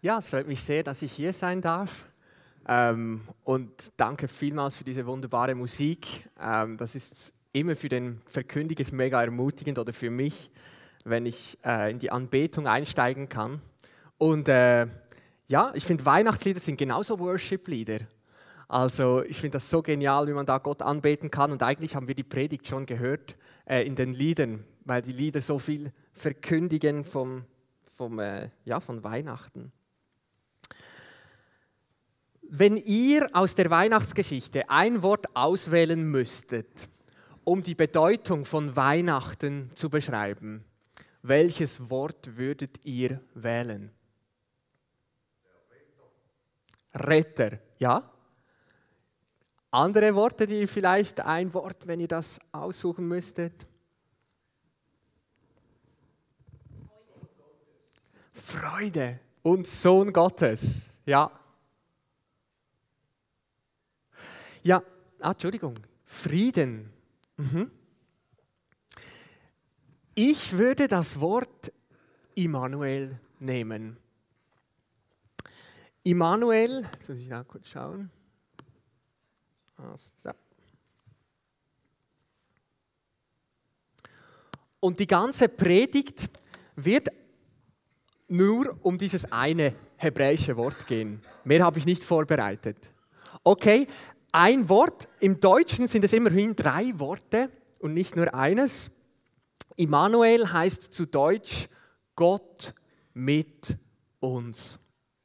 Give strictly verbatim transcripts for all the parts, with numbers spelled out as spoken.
Ja, es freut mich sehr, dass ich hier sein darf. Ähm, und danke vielmals für diese wunderbare Musik. Ähm, das ist immer für den Verkündiger mega ermutigend oder für mich, wenn ich äh, in die Anbetung einsteigen kann. Und äh, ja, ich finde, Weihnachtslieder sind genauso Worship-Lieder. Also ich finde das so genial, wie man da Gott anbeten kann. Und eigentlich haben wir die Predigt schon gehört äh, in den Liedern, weil die Lieder so viel verkündigen vom, vom, äh, ja, von Weihnachten. Wenn ihr aus der Weihnachtsgeschichte ein Wort auswählen müsstet, um die Bedeutung von Weihnachten zu beschreiben, welches Wort würdet ihr wählen? Retter, ja? Andere Worte, die vielleicht ein Wort, wenn ihr das aussuchen müsstet? Freude. Freude und Sohn Gottes, ja. Ja, ah, Entschuldigung, Frieden. Mhm. Ich würde das Wort Immanuel nehmen. Immanuel, jetzt muss ich da kurz schauen. So. Und die ganze Predigt wird nur um dieses eine hebräische Wort gehen. Mehr habe ich nicht vorbereitet. Okay, ein Wort, im Deutschen sind es immerhin drei Worte und nicht nur eines. Immanuel heißt zu Deutsch Gott mit uns.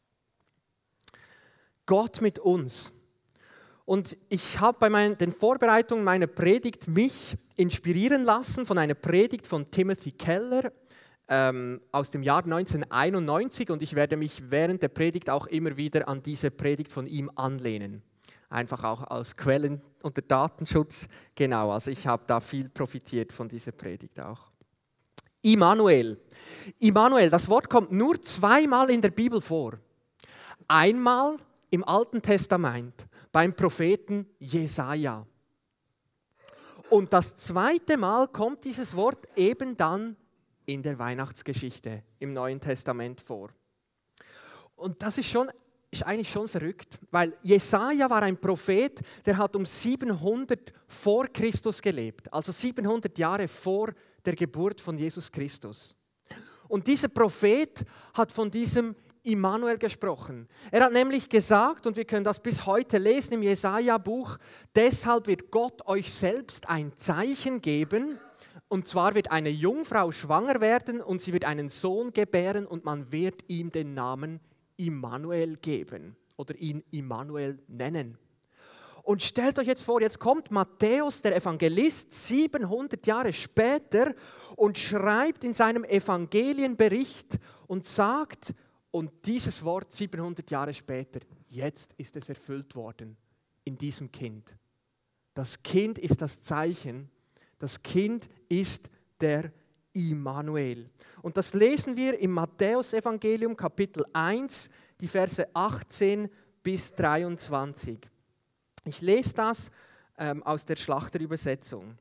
Gott mit uns. Und ich habe bei meinen, den Vorbereitungen meiner Predigt mich inspirieren lassen von einer Predigt von Timothy Keller ähm, aus dem Jahr neunzehnhunderteinundneunzig und ich werde mich während der Predigt auch immer wieder an diese Predigt von ihm anlehnen. Einfach auch aus Quellen unter Datenschutz. Genau, also ich habe da viel profitiert von dieser Predigt auch. Immanuel. Immanuel, das Wort kommt nur zweimal in der Bibel vor. Einmal im Alten Testament beim Propheten Jesaja. Und das zweite Mal kommt dieses Wort eben dann in der Weihnachtsgeschichte im Neuen Testament vor. Und das ist schon ist eigentlich schon verrückt, weil Jesaja war ein Prophet, der hat um siebenhundert vor Christus gelebt, also siebenhundert Jahre vor der Geburt von Jesus Christus. Und dieser Prophet hat von diesem Immanuel gesprochen. Er hat nämlich gesagt, und wir können das bis heute lesen im Jesaja-Buch, deshalb wird Gott euch selbst ein Zeichen geben, und zwar wird eine Jungfrau schwanger werden und sie wird einen Sohn gebären und man wird ihm den Namen Immanuel geben oder ihn Immanuel nennen. Und stellt euch jetzt vor, jetzt kommt Matthäus, der Evangelist, siebenhundert Jahre später und schreibt in seinem Evangelienbericht und sagt, und dieses Wort siebenhundert Jahre später, jetzt ist es erfüllt worden in diesem Kind. Das Kind ist das Zeichen, das Kind ist der Immanuel. Und das lesen wir im Matthäus-Evangelium Kapitel eins, die Verse achtzehn bis dreiundzwanzig. Ich lese das ähm, aus der Schlachterübersetzung.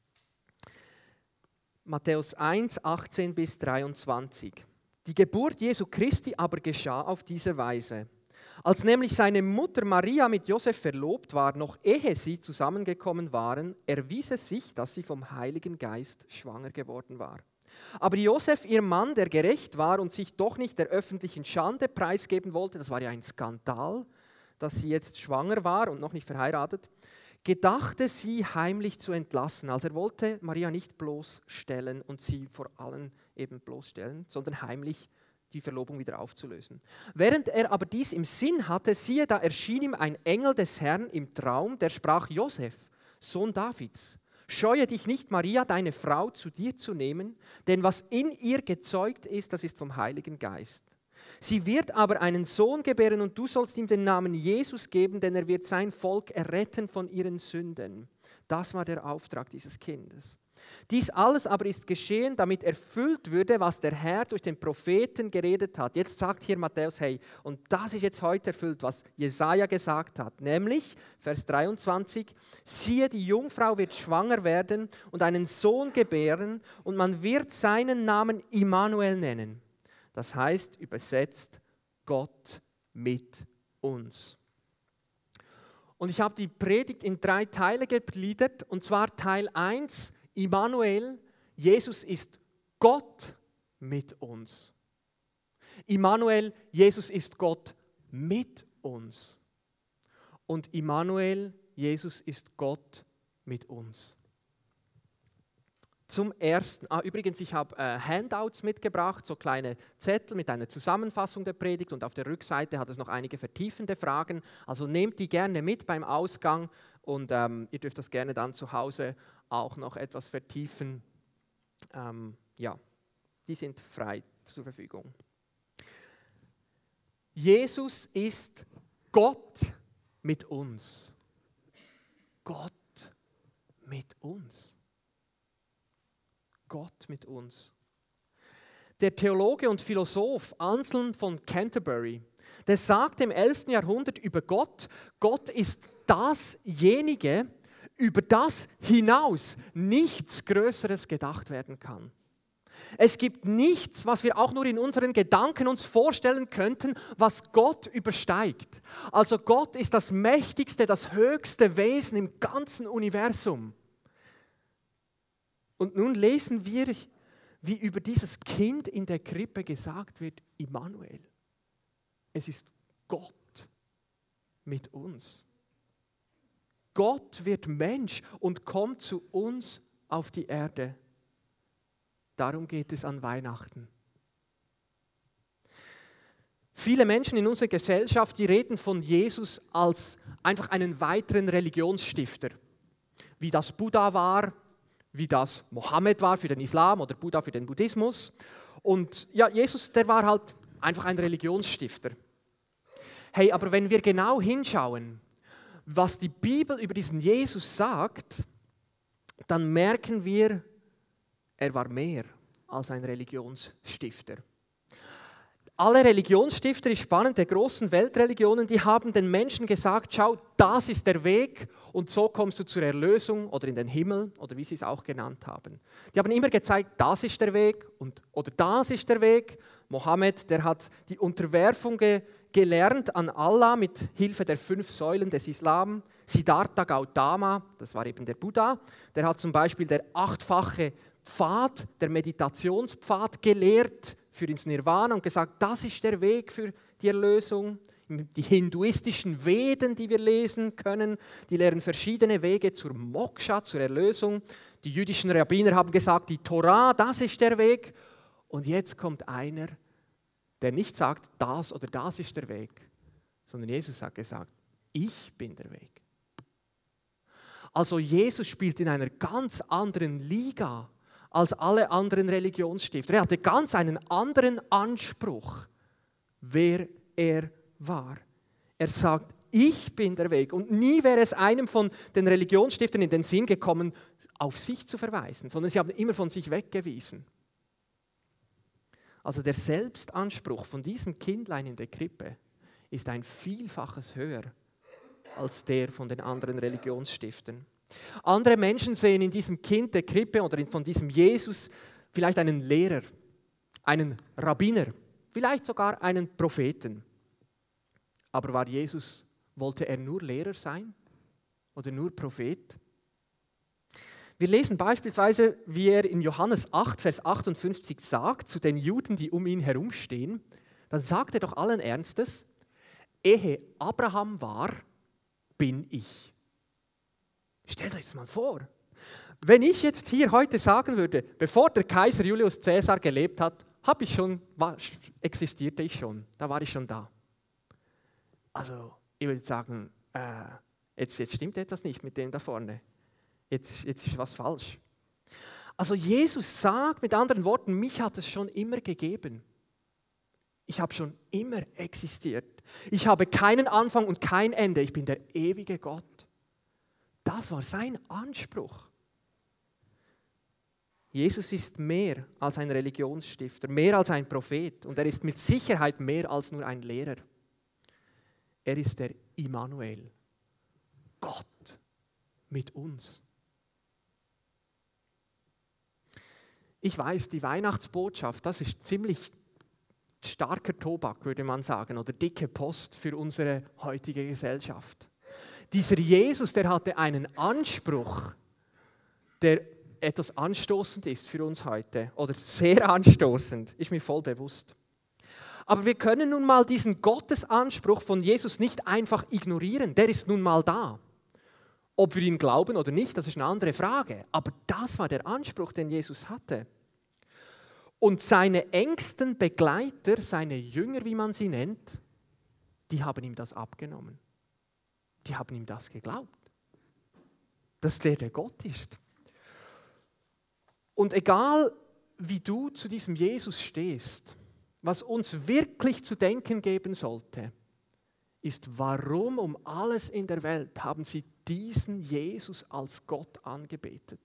Matthäus eins, achtzehn bis dreiundzwanzig. Die Geburt Jesu Christi aber geschah auf diese Weise. Als nämlich seine Mutter Maria mit Josef verlobt war, noch ehe sie zusammengekommen waren, erwies es sich, dass sie vom Heiligen Geist schwanger geworden war. Aber Josef, ihr Mann, der gerecht war und sich doch nicht der öffentlichen Schande preisgeben wollte, das war ja ein Skandal, dass sie jetzt schwanger war und noch nicht verheiratet, gedachte sie heimlich zu entlassen. Also er wollte Maria nicht bloßstellen und sie vor allen eben bloßstellen, sondern heimlich die Verlobung wieder aufzulösen. Während er aber dies im Sinn hatte, siehe, da erschien ihm ein Engel des Herrn im Traum, der sprach: Josef, Sohn Davids, scheue dich nicht, Maria, deine Frau, zu dir zu nehmen, denn was in ihr gezeugt ist, das ist vom Heiligen Geist. Sie wird aber einen Sohn gebären und du sollst ihm den Namen Jesus geben, denn er wird sein Volk erretten von ihren Sünden. Das war der Auftrag dieses Kindes. Dies alles aber ist geschehen, damit erfüllt würde, was der Herr durch den Propheten geredet hat. Jetzt sagt hier Matthäus, hey, und das ist jetzt heute erfüllt, was Jesaja gesagt hat. Nämlich, Vers dreiundzwanzig, siehe, die Jungfrau wird schwanger werden und einen Sohn gebären und man wird seinen Namen Immanuel nennen. Das heißt, übersetzt, Gott mit uns. Und ich habe die Predigt in drei Teile gegliedert, und zwar Teil eins, Immanuel, Jesus ist Gott mit uns. Immanuel, Jesus ist Gott mit uns. Und Immanuel, Jesus ist Gott mit uns. Zum Ersten, ah, übrigens, ich habe äh, Handouts mitgebracht, so kleine Zettel mit einer Zusammenfassung der Predigt, und auf der Rückseite hat es noch einige vertiefende Fragen. Also nehmt die gerne mit beim Ausgang, und ähm, ihr dürft das gerne dann zu Hause auch noch etwas vertiefen. Ähm, ja, die sind frei zur Verfügung. Jesus ist Gott mit uns. Gott mit uns. Gott mit uns. Der Theologe und Philosoph Anselm von Canterbury, der sagt im elften Jahrhundert über Gott, Gott ist dasjenige, über das hinaus nichts Größeres gedacht werden kann. Es gibt nichts, was wir auch nur in unseren Gedanken uns vorstellen könnten, was Gott übersteigt. Also Gott ist das mächtigste, das höchste Wesen im ganzen Universum. Und nun lesen wir, wie über dieses Kind in der Krippe gesagt wird, Immanuel. Es ist Gott mit uns. Gott wird Mensch und kommt zu uns auf die Erde. Darum geht es an Weihnachten. Viele Menschen in unserer Gesellschaft, die reden von Jesus als einfach einen weiteren Religionsstifter, wie das Buddha war, wie das Mohammed war für den Islam oder Buddha für den Buddhismus. Und ja, Jesus, der war halt einfach ein Religionsstifter. Hey, aber wenn wir genau hinschauen, was die Bibel über diesen Jesus sagt, dann merken wir, er war mehr als ein Religionsstifter. Alle Religionsstifter, ist spannend, der großen Weltreligionen, die haben den Menschen gesagt, schau, das ist der Weg und so kommst du zur Erlösung oder in den Himmel oder wie sie es auch genannt haben. Die haben immer gezeigt, das ist der Weg und, oder das ist der Weg. Mohammed, der hat die Unterwerfung ge, gelernt an Allah mit Hilfe der fünf Säulen des Islam. Siddhartha Gautama, das war eben der Buddha, der hat zum Beispiel der achtfache Pfad, der Meditationspfad gelehrt für ins Nirvana und gesagt, das ist der Weg für die Erlösung. Die hinduistischen Veden, die wir lesen können, die lehren verschiedene Wege zur Moksha, zur Erlösung. Die jüdischen Rabbiner haben gesagt, die Torah, das ist der Weg. Und jetzt kommt einer, der nicht sagt, das oder das ist der Weg, sondern Jesus hat gesagt, ich bin der Weg. Also Jesus spielt in einer ganz anderen Liga als alle anderen Religionsstifter. Er hatte ganz einen anderen Anspruch, wer er war. Er sagt, ich bin der Weg. Und nie wäre es einem von den Religionsstiftern in den Sinn gekommen, auf sich zu verweisen, sondern sie haben immer von sich weggewiesen. Also der Selbstanspruch von diesem Kindlein in der Krippe ist ein Vielfaches höher als der von den anderen Religionsstiftern. Andere Menschen sehen in diesem Kind der Krippe oder von diesem Jesus vielleicht einen Lehrer, einen Rabbiner, vielleicht sogar einen Propheten. Aber war Jesus, wollte er nur Lehrer sein oder nur Prophet? Wir lesen beispielsweise, wie er in Johannes acht, Vers achtundfünfzig sagt, zu den Juden, die um ihn herumstehen, dann sagt er doch allen Ernstes, ehe Abraham war, bin ich. Stellt euch das mal vor. Wenn ich jetzt hier heute sagen würde, bevor der Kaiser Julius Caesar gelebt hat, habe ich schon, war, existierte ich schon, da war ich schon da. Also, ich würde sagen, äh, jetzt, jetzt stimmt etwas nicht mit dem da vorne. Jetzt, jetzt ist was falsch. Also Jesus sagt mit anderen Worten, mich hat es schon immer gegeben. Ich habe schon immer existiert. Ich habe keinen Anfang und kein Ende. Ich bin der ewige Gott. Das war sein Anspruch. Jesus ist mehr als ein Religionsstifter, mehr als ein Prophet und er ist mit Sicherheit mehr als nur ein Lehrer. Er ist der Immanuel, Gott mit uns. Ich weiß, die Weihnachtsbotschaft, das ist ziemlich starker Tobak, würde man sagen, oder dicke Post für unsere heutige Gesellschaft. Dieser Jesus, der hatte einen Anspruch, der etwas anstoßend ist für uns heute, oder sehr anstoßend, ist mir voll bewusst. Aber wir können nun mal diesen Gottesanspruch von Jesus nicht einfach ignorieren, der ist nun mal da. Ob wir ihn glauben oder nicht, das ist eine andere Frage, aber das war der Anspruch, den Jesus hatte. Und seine engsten Begleiter, seine Jünger, wie man sie nennt, die haben ihm das abgenommen. Die haben ihm das geglaubt, dass der der Gott ist. Und egal, wie du zu diesem Jesus stehst, was uns wirklich zu denken geben sollte, ist, warum um alles in der Welt haben sie diesen Jesus als Gott angebetet?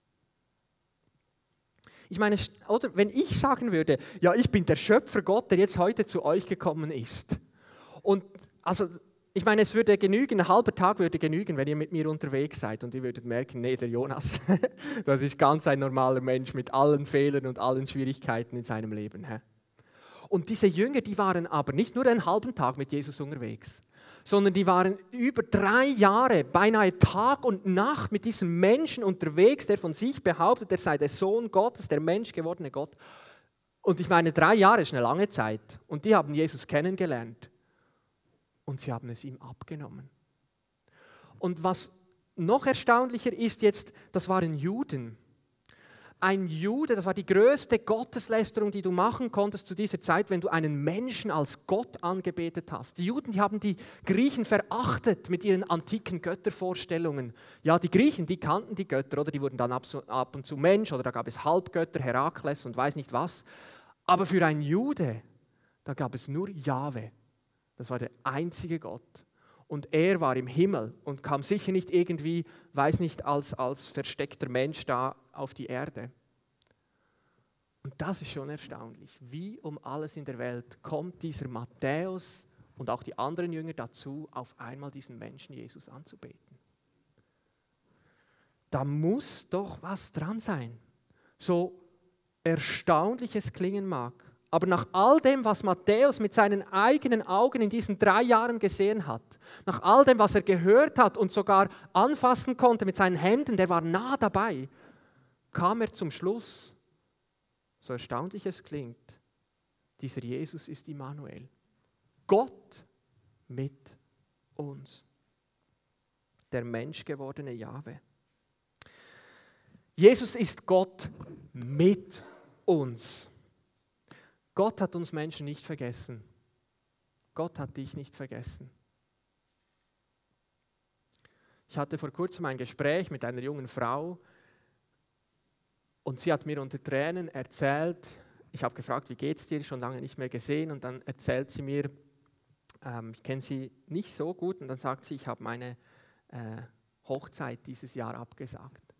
Ich meine, oder wenn ich sagen würde, ja, ich bin der Schöpfer Gott, der jetzt heute zu euch gekommen ist. Und also, ich meine, es würde genügen, ein halber Tag würde genügen, wenn ihr mit mir unterwegs seid und ihr würdet merken, nee, der Jonas, das ist ganz ein normaler Mensch mit allen Fehlern und allen Schwierigkeiten in seinem Leben. Und diese Jünger, die waren aber nicht nur einen halben Tag mit Jesus unterwegs, sondern die waren über drei Jahre, beinahe Tag und Nacht mit diesem Menschen unterwegs, der von sich behauptet, er sei der Sohn Gottes, der menschgewordene Gott. Und ich meine, drei Jahre ist eine lange Zeit. Und die haben Jesus kennengelernt. Und sie haben es ihm abgenommen. Und was noch erstaunlicher ist jetzt, das waren Juden. Ein Jude, das war die größte Gotteslästerung, die du machen konntest zu dieser Zeit, wenn du einen Menschen als Gott angebetet hast. Die Juden, die haben die Griechen verachtet mit ihren antiken Göttervorstellungen. Ja, die Griechen, die kannten die Götter, oder die wurden dann ab und zu Mensch, oder da gab es Halbgötter, Herakles und weiß nicht was. Aber für einen Jude, da gab es nur Jahwe. Das war der einzige Gott. Und er war im Himmel und kam sicher nicht irgendwie, weiß nicht, als, als versteckter Mensch da auf die Erde. Und das ist schon erstaunlich. Wie um alles in der Welt kommt dieser Matthäus und auch die anderen Jünger dazu, auf einmal diesen Menschen Jesus anzubeten? Da muss doch was dran sein. So erstaunlich es klingen mag. Aber nach all dem, was Matthäus mit seinen eigenen Augen in diesen drei Jahren gesehen hat, nach all dem, was er gehört hat und sogar anfassen konnte mit seinen Händen, der war nah dabei, kam er zum Schluss, so erstaunlich es klingt, dieser Jesus ist Immanuel. Gott mit uns. Der menschgewordene Jahwe. Jesus ist Gott mit uns. Gott hat uns Menschen nicht vergessen. Gott hat dich nicht vergessen. Ich hatte vor kurzem ein Gespräch mit einer jungen Frau und sie hat mir unter Tränen erzählt, ich habe gefragt, wie geht es dir, schon lange nicht mehr gesehen, und dann erzählt sie mir, ähm, ich kenne sie nicht so gut, und dann sagt sie, ich habe meine äh, Hochzeit dieses Jahr abgesagt.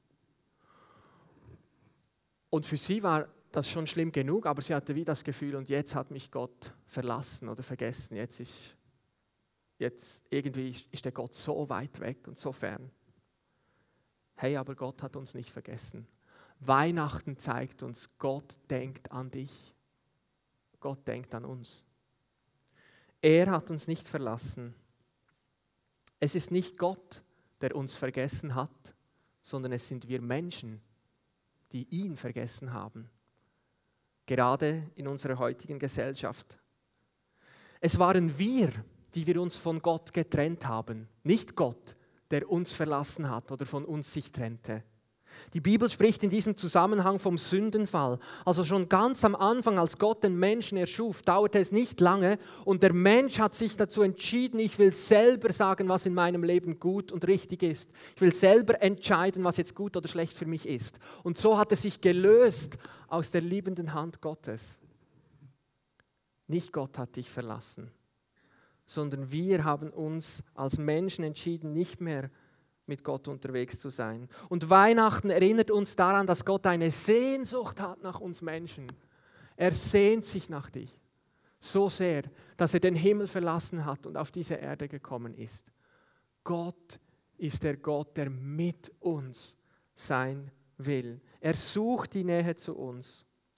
Und für sie war das ist schon schlimm genug, aber sie hatte wie das Gefühl, und jetzt hat mich Gott verlassen oder vergessen. Jetzt ist, jetzt irgendwie ist der Gott so weit weg und so fern. Hey, aber Gott hat uns nicht vergessen. Weihnachten zeigt uns, Gott denkt an dich. Gott denkt an uns. Er hat uns nicht verlassen. Es ist nicht Gott, der uns vergessen hat, sondern es sind wir Menschen, die ihn vergessen haben. Gerade in unserer heutigen Gesellschaft. Es waren wir, die wir uns von Gott getrennt haben, nicht Gott, der uns verlassen hat oder von uns sich trennte. Die Bibel spricht in diesem Zusammenhang vom Sündenfall. Also schon ganz am Anfang, als Gott den Menschen erschuf, dauerte es nicht lange und der Mensch hat sich dazu entschieden, ich will selber sagen, was in meinem Leben gut und richtig ist. Ich will selber entscheiden, was jetzt gut oder schlecht für mich ist. Und so hat er sich gelöst aus der liebenden Hand Gottes. Nicht Gott hat dich verlassen, sondern wir haben uns als Menschen entschieden, nicht mehr mit Gott unterwegs zu sein. Und Weihnachten erinnert uns daran, dass Gott eine Sehnsucht hat nach uns Menschen. Er sehnt sich nach dich so sehr, dass er den Himmel verlassen hat und auf diese Erde gekommen ist. Gott ist der Gott, der mit uns sein will. Er sucht die Nähe zu uns.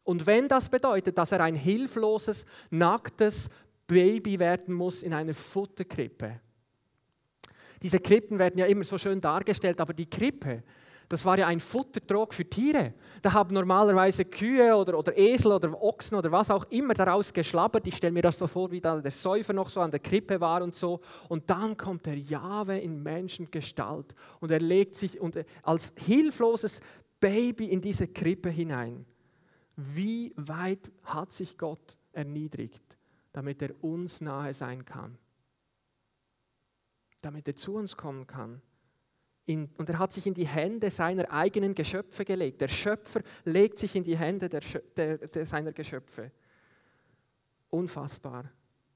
Und wenn das bedeutet, dass er ein hilfloses, nacktes Baby werden muss in einer Futterkrippe. Diese Krippen werden ja immer so schön dargestellt, aber die Krippe, das war ja ein Futtertrog für Tiere. Da haben normalerweise Kühe oder, oder Esel oder Ochsen oder was auch immer daraus geschlabbert. Ich stelle mir das so vor, wie da der Säufer noch so an der Krippe war und so. Und dann kommt der Jahwe in Menschengestalt und er legt sich und als hilfloses Baby in diese Krippe hinein. Wie weit hat sich Gott erniedrigt, damit er uns nahe sein kann? Damit er zu uns kommen kann. In, und er hat sich in die Hände seiner eigenen Geschöpfe gelegt. Der Schöpfer legt sich in die Hände der, der, der, seiner Geschöpfe. Unfassbar.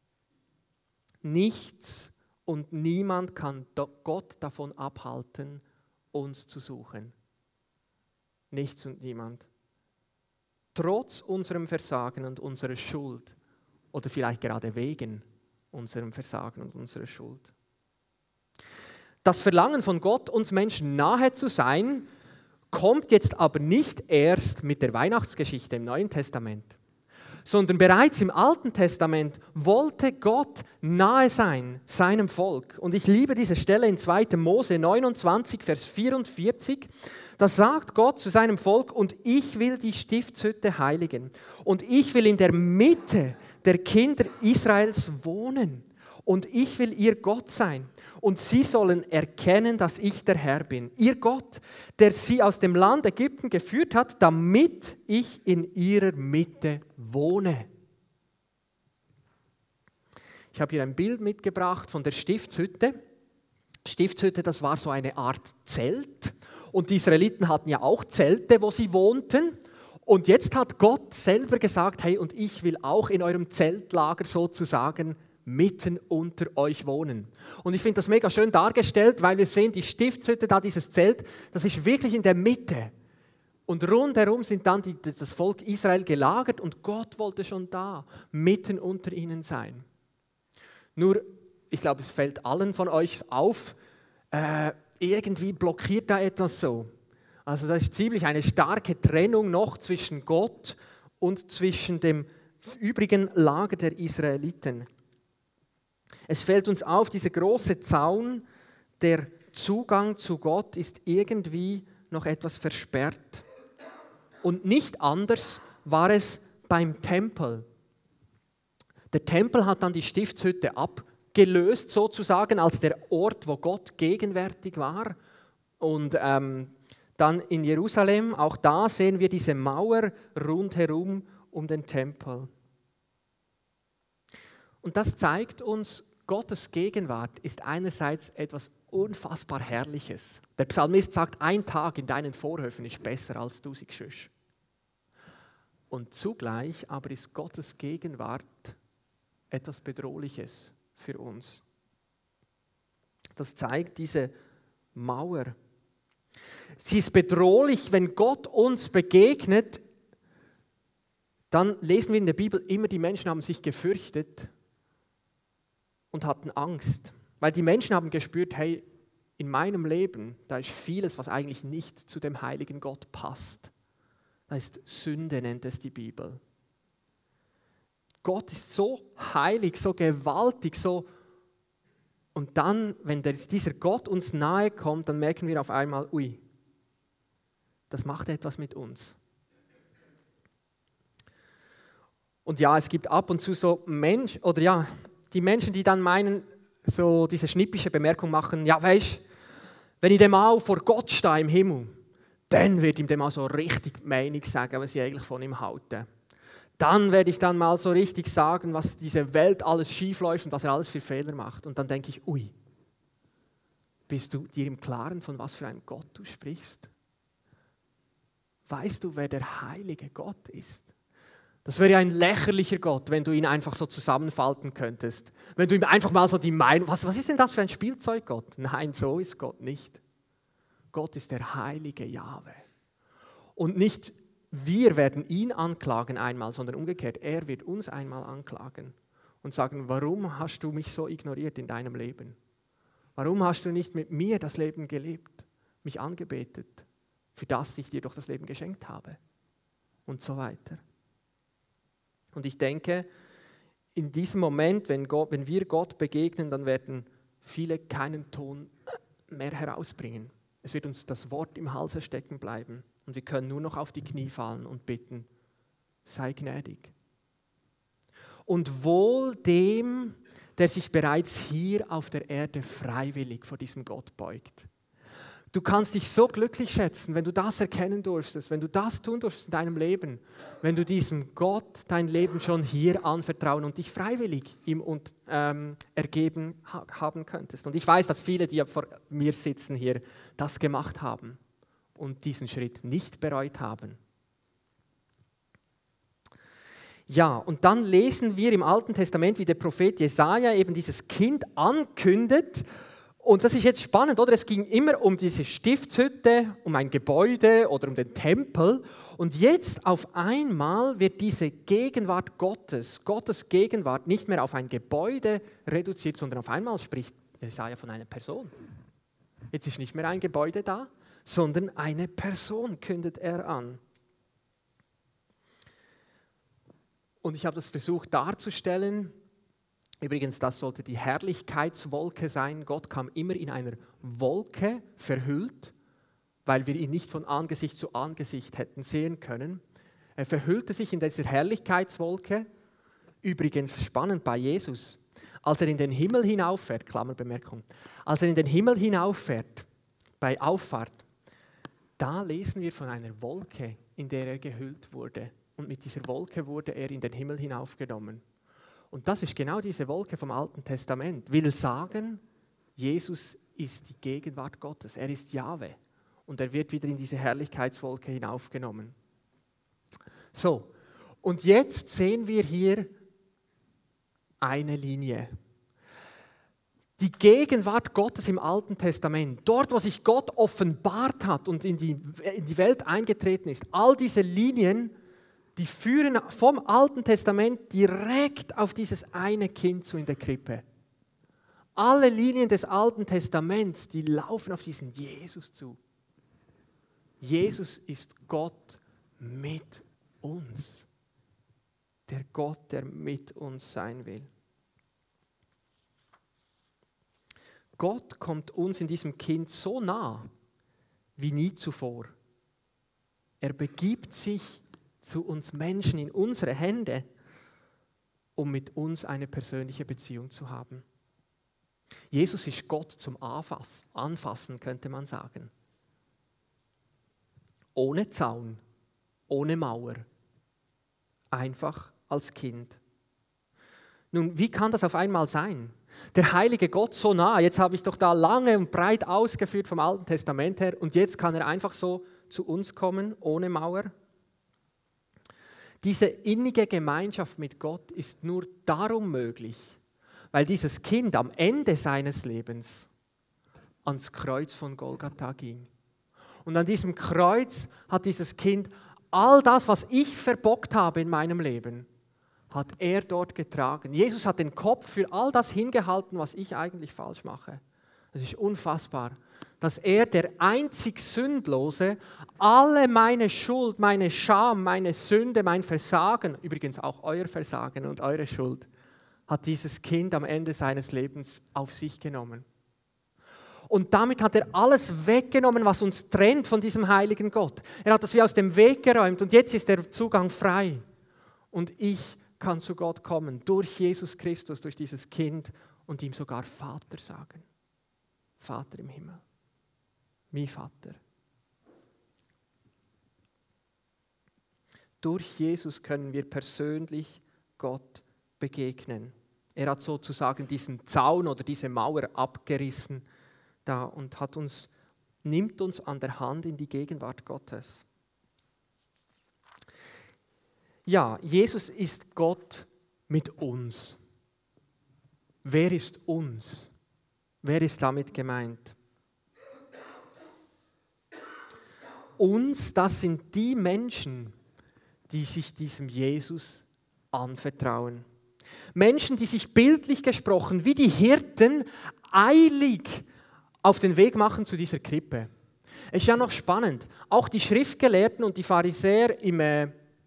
Nichts und niemand kann Gott davon abhalten, uns zu suchen. Nichts und niemand. Trotz unserem Versagen und unserer Schuld oder vielleicht gerade wegen unserem Versagen und unserer Schuld. Das Verlangen von Gott, uns Menschen nahe zu sein, kommt jetzt aber nicht erst mit der Weihnachtsgeschichte im Neuen Testament, sondern bereits im Alten Testament wollte Gott nahe sein, seinem Volk. Und ich liebe diese Stelle in zweiter Mose neunundzwanzig, Vers vierundvierzig. Da sagt Gott zu seinem Volk, und ich will die Stiftshütte heiligen und ich will in der Mitte der Kinder Israels wohnen und ich will ihr Gott sein. Und sie sollen erkennen, dass ich der Herr bin, ihr Gott, der sie aus dem Land Ägypten geführt hat, damit ich in ihrer Mitte wohne. Ich habe hier ein Bild mitgebracht von der Stiftshütte. Stiftshütte, das war so eine Art Zelt. Und die Israeliten hatten ja auch Zelte, wo sie wohnten. Und jetzt hat Gott selber gesagt, hey, und ich will auch in eurem Zeltlager sozusagen mitten unter euch wohnen. Und ich finde das mega schön dargestellt, weil wir sehen, die Stiftshütte, da dieses Zelt, das ist wirklich in der Mitte. Und rundherum sind dann die, das Volk Israel gelagert und Gott wollte schon da, mitten unter ihnen sein. Nur, ich glaube, es fällt allen von euch auf, äh, irgendwie blockiert da etwas so. Also da ist ziemlich eine starke Trennung noch zwischen Gott und zwischen dem übrigen Lager der Israeliten. Es fällt uns auf, dieser große Zaun, der Zugang zu Gott ist irgendwie noch etwas versperrt. Und nicht anders war es beim Tempel. Der Tempel hat dann die Stiftshütte abgelöst, sozusagen als der Ort, wo Gott gegenwärtig war. Und ähm, dann in Jerusalem, auch da sehen wir diese Mauer rundherum um den Tempel. Und das zeigt uns, Gottes Gegenwart ist einerseits etwas unfassbar Herrliches. Der Psalmist sagt, ein Tag in deinen Vorhöfen ist besser als tausend Schüsse. Und zugleich aber ist Gottes Gegenwart etwas Bedrohliches für uns. Das zeigt diese Mauer. Sie ist bedrohlich, wenn Gott uns begegnet, dann lesen wir in der Bibel immer, die Menschen haben sich gefürchtet und hatten Angst. Weil die Menschen haben gespürt, hey, in meinem Leben, da ist vieles, was eigentlich nicht zu dem heiligen Gott passt. Da ist Sünde, nennt es die Bibel. Gott ist so heilig, so gewaltig, so. Und dann, wenn dieser Gott uns nahe kommt, dann merken wir auf einmal, ui, das macht etwas mit uns. Und ja, es gibt ab und zu so Menschen, oder ja, die Menschen, die dann meinen, so diese schnippische Bemerkung machen, ja weisst, wenn ich dem auch vor Gott stehe im Himmel, dann werde ich dem auch so richtig Meinung sagen, was ich eigentlich von ihm halte. Dann werde ich dann mal so richtig sagen, was diese Welt alles schief läuft und was er alles für Fehler macht. Und dann denke ich, ui, bist du dir im Klaren, von was für einem Gott du sprichst? Weißt du, wer der heilige Gott ist? Das wäre ja ein lächerlicher Gott, wenn du ihn einfach so zusammenfalten könntest. Wenn du ihm einfach mal so die Meinung, was, was ist denn das für ein Spielzeuggott? Nein, so ist Gott nicht. Gott ist der heilige Jahwe. Und nicht wir werden ihn anklagen einmal, sondern umgekehrt, er wird uns einmal anklagen und sagen, warum hast du mich so ignoriert in deinem Leben? Warum hast du nicht mit mir das Leben gelebt, mich angebetet, für das ich dir doch das Leben geschenkt habe? Und so weiter. Und ich denke, in diesem Moment, wenn, Gott, wenn wir Gott begegnen, dann werden viele keinen Ton mehr herausbringen. Es wird uns das Wort im Halse stecken bleiben und wir können nur noch auf die Knie fallen und bitten, sei gnädig. Und wohl dem, der sich bereits hier auf der Erde freiwillig vor diesem Gott beugt. Du kannst dich so glücklich schätzen, wenn du das erkennen durftest, wenn du das tun durftest in deinem Leben, wenn du diesem Gott dein Leben schon hier anvertrauen und dich freiwillig ihm und, ähm, ergeben ha- haben könntest. Und ich weiß, dass viele, die vor mir sitzen hier, das gemacht haben und diesen Schritt nicht bereut haben. Ja, und dann lesen wir im Alten Testament, wie der Prophet Jesaja eben dieses Kind ankündet. Und das ist jetzt spannend, oder? Es ging immer um diese Stiftshütte, um ein Gebäude oder um den Tempel. Und jetzt auf einmal wird diese Gegenwart Gottes, Gottes Gegenwart nicht mehr auf ein Gebäude reduziert, sondern auf einmal spricht Jesaja von einer Person. Jetzt ist nicht mehr ein Gebäude da, sondern eine Person kündet er an. Und ich habe das versucht darzustellen. Übrigens, das sollte die Herrlichkeitswolke sein. Gott kam immer in einer Wolke verhüllt, weil wir ihn nicht von Angesicht zu Angesicht hätten sehen können. Er verhüllte sich in dieser Herrlichkeitswolke. Übrigens spannend bei Jesus, als er in den Himmel hinauffährt, Klammerbemerkung, als er in den Himmel hinauffährt, bei Auffahrt, da lesen wir von einer Wolke, in der er gehüllt wurde. Und mit dieser Wolke wurde er in den Himmel hinaufgenommen. Und das ist genau diese Wolke vom Alten Testament. Will sagen, Jesus ist die Gegenwart Gottes. Er ist Jahwe. Und er wird wieder in diese Herrlichkeitswolke hinaufgenommen. So, und jetzt sehen wir hier eine Linie. Die Gegenwart Gottes im Alten Testament, dort, wo sich Gott offenbart hat und in die, in die Welt eingetreten ist, all diese Linien, die führen vom Alten Testament direkt auf dieses eine Kind zu in der Krippe. Alle Linien des Alten Testaments, die laufen auf diesen Jesus zu. Jesus ist Gott mit uns. Der Gott, der mit uns sein will. Gott kommt uns in diesem Kind so nah wie nie zuvor. Er begibt sich zu uns Menschen in unsere Hände, um mit uns eine persönliche Beziehung zu haben. Jesus ist Gott zum Anfassen, könnte man sagen. Ohne Zaun, ohne Mauer, einfach als Kind. Nun, wie kann das auf einmal sein? Der heilige Gott so nah, jetzt habe ich doch da lange und breit ausgeführt vom Alten Testament her und jetzt kann er einfach so zu uns kommen, ohne Mauer. Diese innige Gemeinschaft mit Gott ist nur darum möglich, weil dieses Kind am Ende seines Lebens ans Kreuz von Golgatha ging. Und an diesem Kreuz hat dieses Kind all das, was ich verbockt habe in meinem Leben, hat er dort getragen. Jesus hat den Kopf für all das hingehalten, was ich eigentlich falsch mache. Es ist unfassbar, dass er, der einzig Sündlose, alle meine Schuld, meine Scham, meine Sünde, mein Versagen, übrigens auch euer Versagen und eure Schuld, hat dieses Kind am Ende seines Lebens auf sich genommen. Und damit hat er alles weggenommen, was uns trennt von diesem heiligen Gott. Er hat das wie aus dem Weg geräumt und jetzt ist der Zugang frei. Und ich kann zu Gott kommen, durch Jesus Christus, durch dieses Kind und ihm sogar Vater sagen. Vater im Himmel, mein Vater. Durch Jesus können wir persönlich Gott begegnen. Er hat sozusagen diesen Zaun oder diese Mauer abgerissen da und hat uns, nimmt uns an der Hand in die Gegenwart Gottes. Ja, Jesus ist Gott mit uns. Wer ist uns? Wer ist damit gemeint? Uns, das sind die Menschen, die sich diesem Jesus anvertrauen. Menschen, die sich bildlich gesprochen, wie die Hirten, eilig auf den Weg machen zu dieser Krippe. Es ist ja noch spannend. Auch die Schriftgelehrten und die Pharisäer im, äh,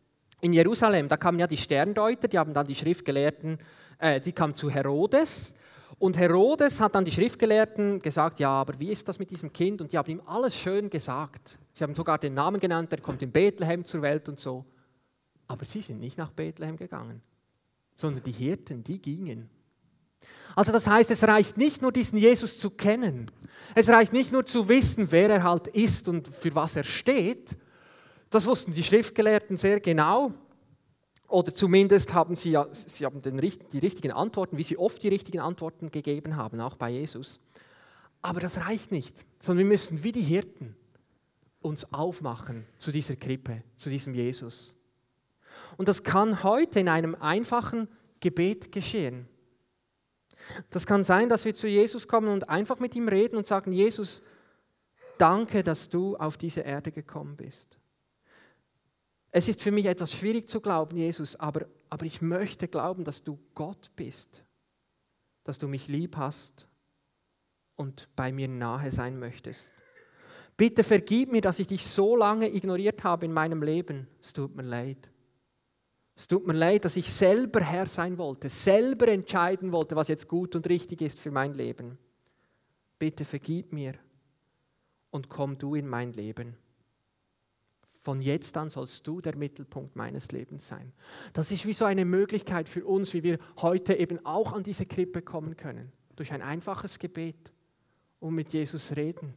in Jerusalem, da kamen ja die Sterndeuter, die haben dann die Schriftgelehrten, äh, die kamen zu Herodes. Und Herodes hat dann die Schriftgelehrten gesagt, ja, aber wie ist das mit diesem Kind? Und die haben ihm alles schön gesagt. Sie haben sogar den Namen genannt, er kommt in Bethlehem zur Welt und so. Aber sie sind nicht nach Bethlehem gegangen, sondern die Hirten, die gingen. Also das heißt, es reicht nicht nur, diesen Jesus zu kennen. Es reicht nicht nur zu wissen, wer er halt ist und für was er steht. Das wussten die Schriftgelehrten sehr genau. Oder zumindest haben sie, ja, sie haben den, die richtigen Antworten, wie sie oft die richtigen Antworten gegeben haben, auch bei Jesus. Aber das reicht nicht, sondern wir müssen wie die Hirten uns aufmachen zu dieser Krippe, zu diesem Jesus. Und das kann heute in einem einfachen Gebet geschehen. Das kann sein, dass wir zu Jesus kommen und einfach mit ihm reden und sagen, Jesus, danke, dass du auf diese Erde gekommen bist. Es ist für mich etwas schwierig zu glauben, Jesus, aber, aber ich möchte glauben, dass du Gott bist, dass du mich lieb hast und bei mir nahe sein möchtest. Bitte vergib mir, dass ich dich so lange ignoriert habe in meinem Leben. Es tut mir leid. Es tut mir leid, dass ich selber Herr sein wollte, selber entscheiden wollte, was jetzt gut und richtig ist für mein Leben. Bitte vergib mir und komm du in mein Leben. Von jetzt an sollst du der Mittelpunkt meines Lebens sein. Das ist wie so eine Möglichkeit für uns, wie wir heute eben auch an diese Krippe kommen können. Durch ein einfaches Gebet und mit Jesus reden.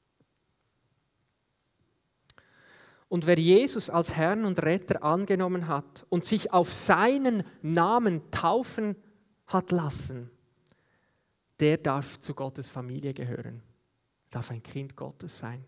Und wer Jesus als Herrn und Retter angenommen hat und sich auf seinen Namen taufen hat lassen, der darf zu Gottes Familie gehören, darf ein Kind Gottes sein.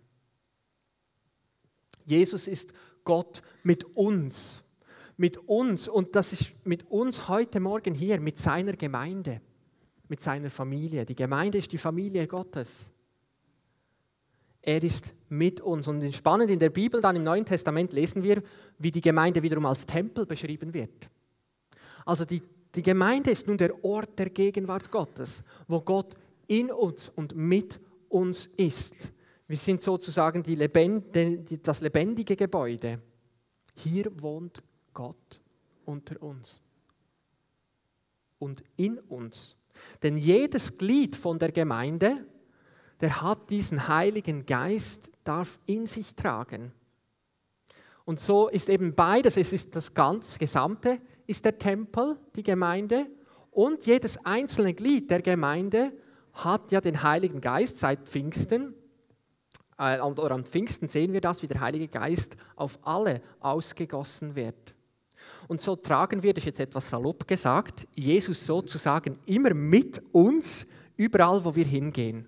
Jesus ist Gott mit uns, mit uns und das ist mit uns heute Morgen hier, mit seiner Gemeinde, mit seiner Familie. Die Gemeinde ist die Familie Gottes. Er ist mit uns. Und spannend in der Bibel, dann im Neuen Testament, lesen wir, wie die Gemeinde wiederum als Tempel beschrieben wird. Also die, die Gemeinde ist nun der Ort der Gegenwart Gottes, wo Gott in uns und mit uns ist. Wir sind sozusagen die Lebend, die, das lebendige Gebäude. Hier wohnt Gott unter uns und in uns. Denn jedes Glied von der Gemeinde, der hat diesen Heiligen Geist, darf in sich tragen. Und so ist eben beides, es ist das ganze Gesamte, ist der Tempel, die Gemeinde, und jedes einzelne Glied der Gemeinde hat ja den Heiligen Geist seit Pfingsten, äh, oder am Pfingsten sehen wir das, wie der Heilige Geist auf alle ausgegossen wird. Und so tragen wir, das ist jetzt etwas salopp gesagt, Jesus sozusagen immer mit uns, überall wo wir hingehen.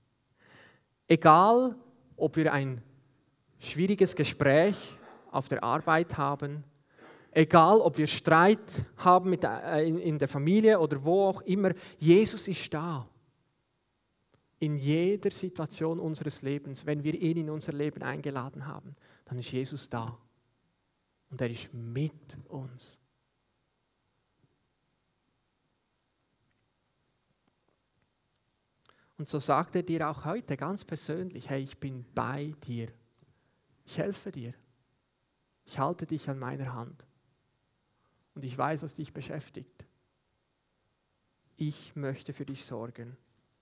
Egal, ob wir ein schwieriges Gespräch auf der Arbeit haben, egal, ob wir Streit haben mit, äh, in, in der Familie oder wo auch immer, Jesus ist da. In jeder Situation unseres Lebens, wenn wir ihn in unser Leben eingeladen haben, dann ist Jesus da. Und er ist mit uns. Und so sagt er dir auch heute ganz persönlich, hey, ich bin bei dir. Ich helfe dir. Ich halte dich an meiner Hand. Und ich weiß, was dich beschäftigt. Ich möchte für dich sorgen.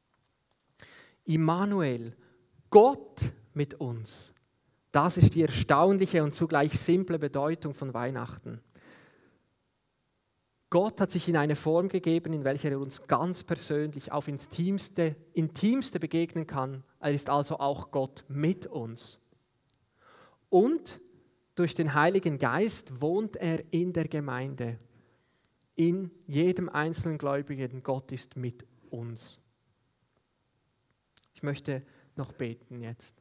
Immanuel, Gott mit uns. Das ist die erstaunliche und zugleich simple Bedeutung von Weihnachten. Gott hat sich in eine Form gegeben, in welcher er uns ganz persönlich auf ins Intimste, Intimste begegnen kann. Er ist also auch Gott mit uns. Und durch den Heiligen Geist wohnt er in der Gemeinde, in jedem einzelnen Gläubigen. Gott ist mit uns. Ich möchte noch beten jetzt.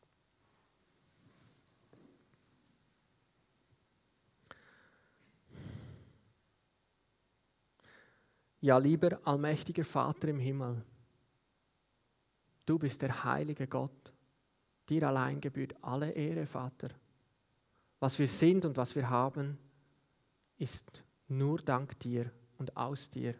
Ja, lieber allmächtiger Vater im Himmel, du bist der heilige Gott. Dir allein gebührt alle Ehre, Vater. Was wir sind und was wir haben, ist nur dank dir und aus dir.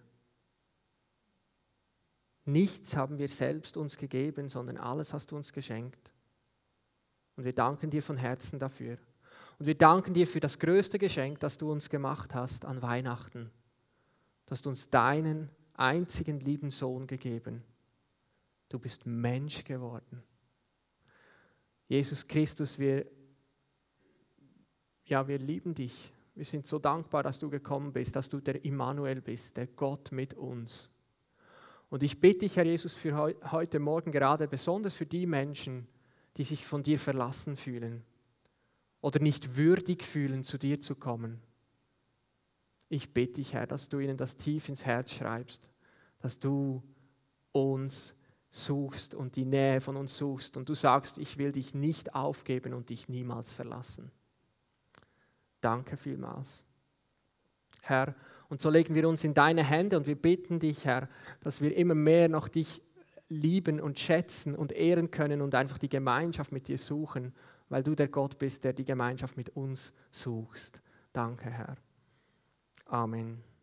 Nichts haben wir selbst uns gegeben, sondern alles hast du uns geschenkt. Und wir danken dir von Herzen dafür. Und wir danken dir für das größte Geschenk, das du uns gemacht hast an Weihnachten. Du hast uns deinen einzigen lieben Sohn gegeben. Du bist Mensch geworden. Jesus Christus, wir, ja, wir lieben dich. Wir sind so dankbar, dass du gekommen bist, dass du der Immanuel bist, der Gott mit uns. Und ich bitte dich, Herr Jesus, für heu- heute Morgen gerade besonders für die Menschen, die sich von dir verlassen fühlen oder nicht würdig fühlen, zu dir zu kommen. Ich bitte dich, Herr, dass du ihnen das tief ins Herz schreibst, dass du uns suchst und die Nähe von uns suchst und du sagst, ich will dich nicht aufgeben und dich niemals verlassen. Danke vielmals. Herr, und so legen wir uns in deine Hände und wir bitten dich, Herr, dass wir immer mehr noch dich lieben und schätzen und ehren können und einfach die Gemeinschaft mit dir suchen, weil du der Gott bist, der die Gemeinschaft mit uns suchst. Danke, Herr. Amen.